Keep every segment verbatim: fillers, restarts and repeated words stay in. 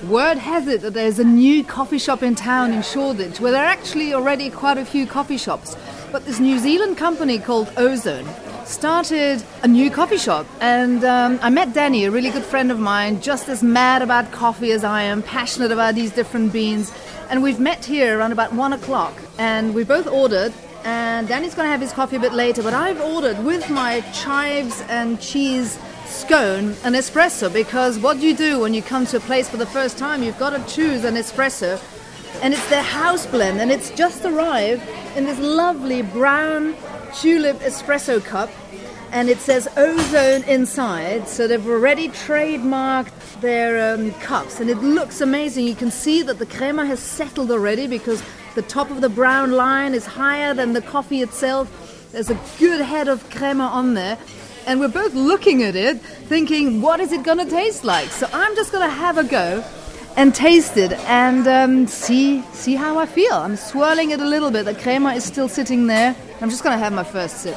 Word has it that there's a new coffee shop in town in Shoreditch, where there are actually already quite a few coffee shops. But this New Zealand company called Ozone started a new coffee shop. And um, I met Danny, a really good friend of mine, just as mad about coffee as I am, passionate about these different beans. And we've met here around about one o'clock. And we both ordered. And Danny's going to have his coffee a bit later. But I've ordered with my chives and cheese scone an espresso, because what you do when you come to a place for the first time, you've got to choose an espresso, and it's their house blend, and it's just arrived in this lovely brown tulip espresso cup, and it says Ozone inside, so they've already trademarked their um, cups, and it looks amazing. You can see that the crema has settled already because the top of the brown line is higher than the coffee itself. There's a good head of crema on there. And we're both looking at it, thinking, what is it going to taste like? So I'm just going to have a go and taste it and um, see see how I feel. I'm swirling it a little bit. The crema is still sitting there. I'm just going to have my first sip.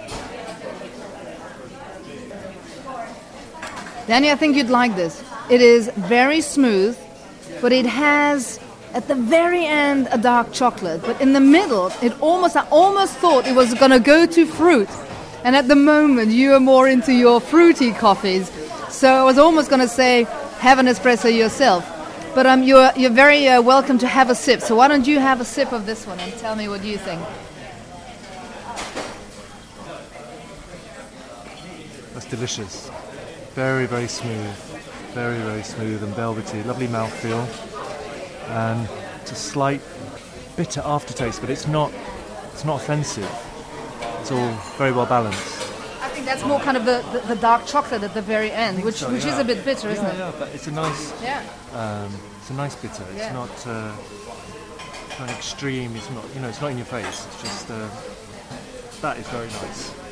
Danny, I think you'd like this. It is very smooth, but it has, at the very end, a dark chocolate. But in the middle, it almost I almost thought it was going to go to fruit. And at the moment, you are more into your fruity coffees. So I was almost going to say, have an espresso yourself. But um, you're, you're very uh, welcome to have a sip. So why don't you have a sip of this one and tell me what you think. That's delicious. Very, very smooth. Very, very smooth and velvety. Lovely mouthfeel. And it's a slight bitter aftertaste, but it's not, it's not offensive. It's all very well balanced. I think that's more kind of the, the, the dark chocolate at the very end, which so, which yeah. is a bit bitter, isn't yeah, it? Yeah, but it's a nice, yeah. um, it's a nice bitter. It's yeah. not, uh, not extreme. It's not, you know, it's not in your face. It's just uh, that is very nice.